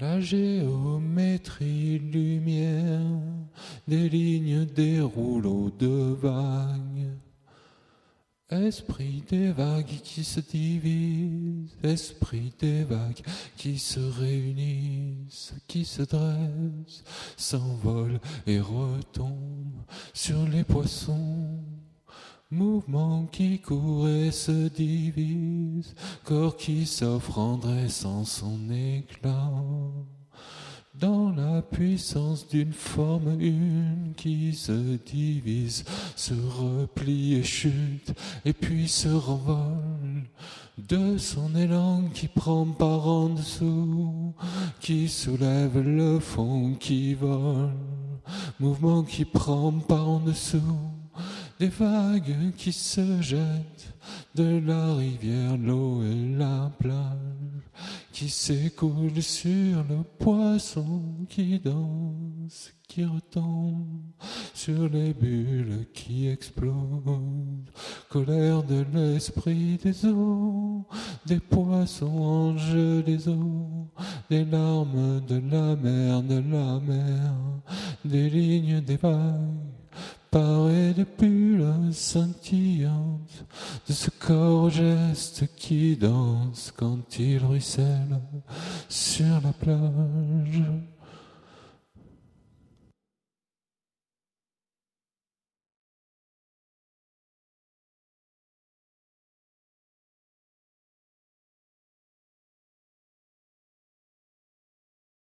La géométrie lumière, des lignes, des rouleaux de vagues. Esprit des vagues qui se divisent, esprit des vagues qui se réunissent, qui se dressent, s'envolent et retombent sur les poissons. Mouvement qui court et se divise, corps qui s'offre en dressant son éclat. Dans la puissance d'une forme une qui se divise, se replie et chute, et puis se renvole de son élan qui prend par en dessous, qui soulève le fond qui vole, mouvement qui prend par en dessous, des vagues qui se jettent de la rivière, l'eau et la plage, qui s'écoule sur le poisson qui danse, qui retombe sur les bulles qui explosent. Colère de l'esprit des eaux, des poissons anges des eaux, des larmes de la mer, des lignes des vagues, parées de bulles scintillantes, de ce corps au geste qui danse quand il ruisselle sur la plage.